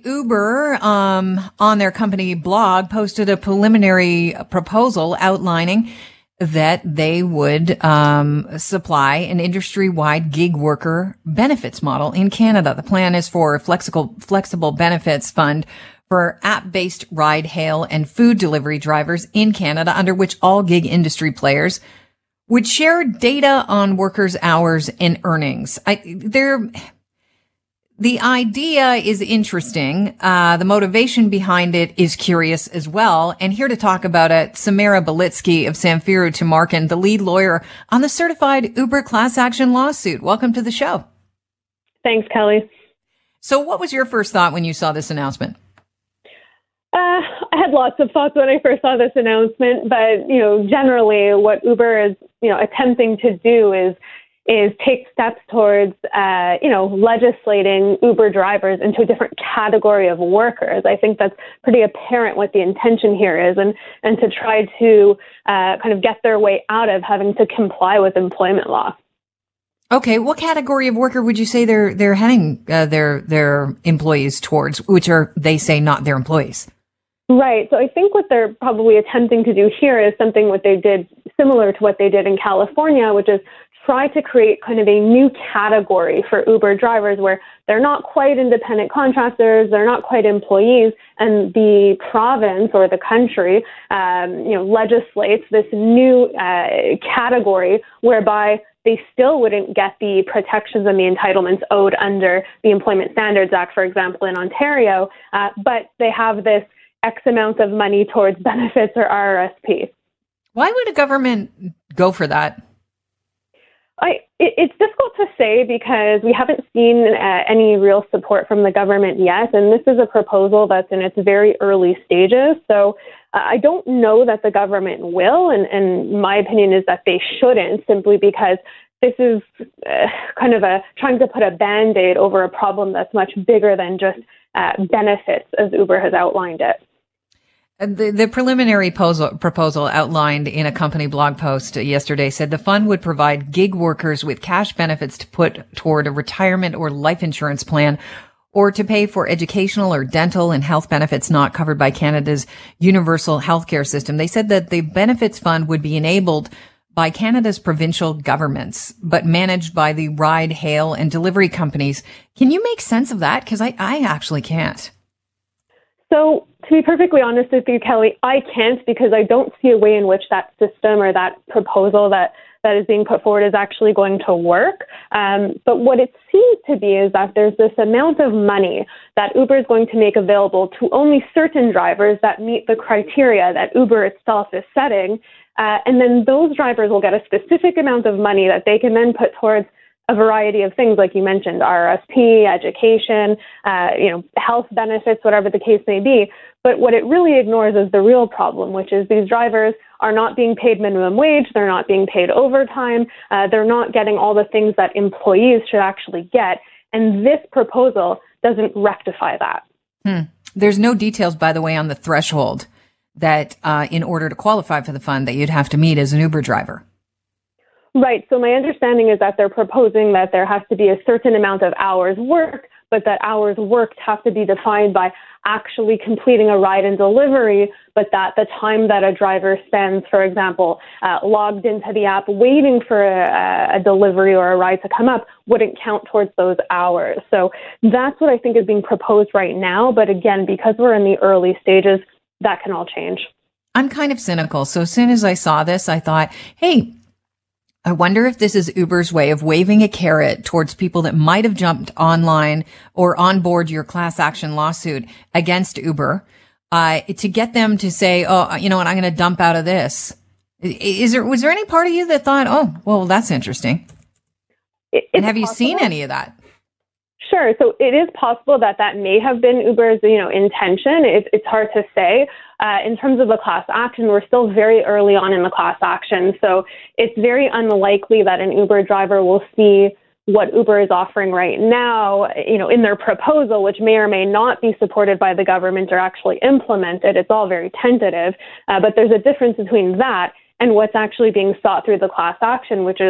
Uber, on their company blog, posted a preliminary proposal outlining that they would supply an industry-wide gig worker benefits model in Canada. The plan is for a flexible benefits fund for app-based ride, hail, and food delivery drivers in Canada, under which all gig industry players would share data on workers' hours and earnings. The idea is interesting. The motivation behind it is curious as well. And here to talk about it, Samara Belitsky of Samfiru Tumarkin, the lead lawyer on the certified Uber class action lawsuit. Welcome to the show. Thanks, Kelly. So what was your first thought when you saw this announcement? I had lots of thoughts when I first saw this announcement, but, generally what Uber is, attempting to do is take steps towards, legislating Uber drivers into a different category of workers. I think that's pretty apparent what the intention here is, and to try to kind of get their way out of having to comply with employment law. Okay, what category of worker would you say they're heading their employees towards, which are, they say, not their employees? Right. So I think what they're probably attempting to do here is something what they did similar to what they did in California, which is try to create kind of a new category for Uber drivers where they're not quite independent contractors, they're not quite employees, and the province or the country, legislates this new category whereby they still wouldn't get the protections and the entitlements owed under the Employment Standards Act, for example, in Ontario, but they have this X amount of money towards benefits or RRSP. Why would a government go for that? It's difficult to say because we haven't seen any real support from the government yet, and this is a proposal that's in its very early stages. So I don't know that the government will, and my opinion is that they shouldn't, simply because this is kind of trying to put a Band-Aid over a problem that's much bigger than just benefits, as Uber has outlined it. The preliminary proposal outlined in a company blog post yesterday said the fund would provide gig workers with cash benefits to put toward a retirement or life insurance plan, or to pay for educational or dental and health benefits not covered by Canada's universal healthcare system. They said that the benefits fund would be enabled by Canada's provincial governments, but managed by the ride, hail, and delivery companies. Can you make sense of that? Because I actually can't. So, to be perfectly honest with you, Kelly, I can't, because I don't see a way in which that system or that proposal that is being put forward is actually going to work. But what it seems to be is that there's this amount of money that Uber is going to make available to only certain drivers that meet the criteria that Uber itself is setting. And then those drivers will get a specific amount of money that they can then put towards a variety of things, like you mentioned, RRSP, education, health benefits, whatever the case may be. But what it really ignores is the real problem, which is these drivers are not being paid minimum wage, they're not being paid overtime, they're not getting all the things that employees should actually get. And this proposal doesn't rectify that. There's no details, by the way, on the threshold that in order to qualify for the fund that you'd have to meet as an Uber driver. Right. So my understanding is that they're proposing that there has to be a certain amount of hours worked, but that hours worked have to be defined by actually completing a ride and delivery, but that the time that a driver spends, for example, logged into the app waiting for a delivery or a ride to come up wouldn't count towards those hours. So that's what I think is being proposed right now. But again, because we're in the early stages, that can all change. I'm kind of cynical. So as soon as I saw this, I thought, hey, I wonder if this is Uber's way of waving a carrot towards people that might have jumped online or on board your class action lawsuit against Uber, to get them to say, oh, you know what, I'm going to dump out of this. Was there any part of you that thought, oh, well, that's interesting? And have you seen any of that? Sure. So it is possible that may have been Uber's, intention. It's hard to say. In terms of the class action, we're still very early on in the class action. So it's very unlikely that an Uber driver will see what Uber is offering right now, in their proposal, which may or may not be supported by the government or actually implemented. It's all very tentative. But there's a difference between that and what's actually being sought through the class action, which is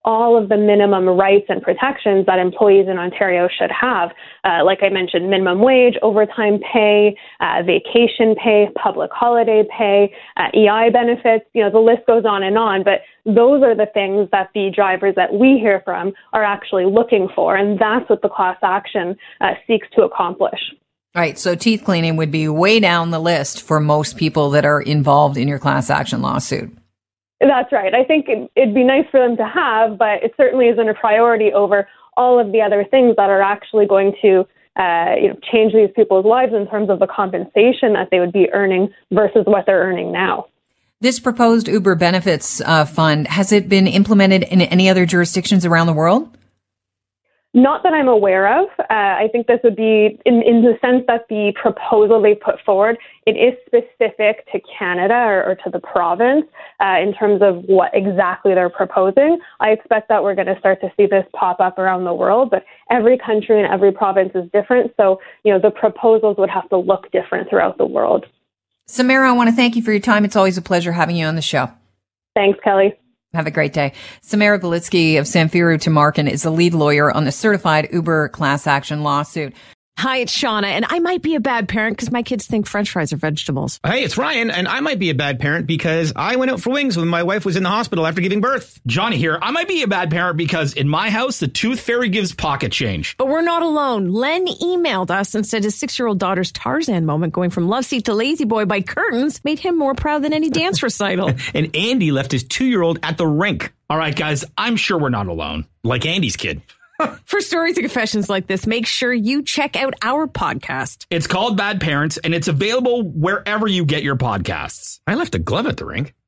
all of the minimum rights and protections that employees in Ontario should have. Like I mentioned, minimum wage, overtime pay, vacation pay, public holiday pay, EI benefits, the list goes on, but those are the things that the drivers that we hear from are actually looking for, and that's what the class action seeks to accomplish. Right. So teeth cleaning would be way down the list for most people that are involved in your class action lawsuit. That's right. I think it'd be nice for them to have, but it certainly isn't a priority over all of the other things that are actually going to change these people's lives in terms of the compensation that they would be earning versus what they're earning now. This proposed Uber benefits fund, has it been implemented in any other jurisdictions around the world? Not that I'm aware of. I think this would be in the sense that the proposal they put forward, it is specific to Canada or to the province in terms of what exactly they're proposing. I expect that we're going to start to see this pop up around the world, but every country and every province is different. So, the proposals would have to look different throughout the world. Samara, I want to thank you for your time. It's always a pleasure having you on the show. Thanks, Kelly. Have a great day. Samara Belitsky of Samfiru Tamarkin is the lead lawyer on the certified Uber class action lawsuit. Hi, it's Shauna, and I might be a bad parent because my kids think French fries are vegetables. Hey, it's Ryan, and I might be a bad parent because I went out for wings when my wife was in the hospital after giving birth. Johnny here. I might be a bad parent because in my house, the tooth fairy gives pocket change. But we're not alone. Len emailed us and said his 6-year-old daughter's Tarzan moment going from love seat to lazy boy by curtains made him more proud than any dance recital. And Andy left his 2-year-old at the rink. All right, guys, I'm sure we're not alone. Like Andy's kid. For stories and confessions like this, make sure you check out our podcast. It's called Bad Parents, and it's available wherever you get your podcasts. I left a glove at the rink.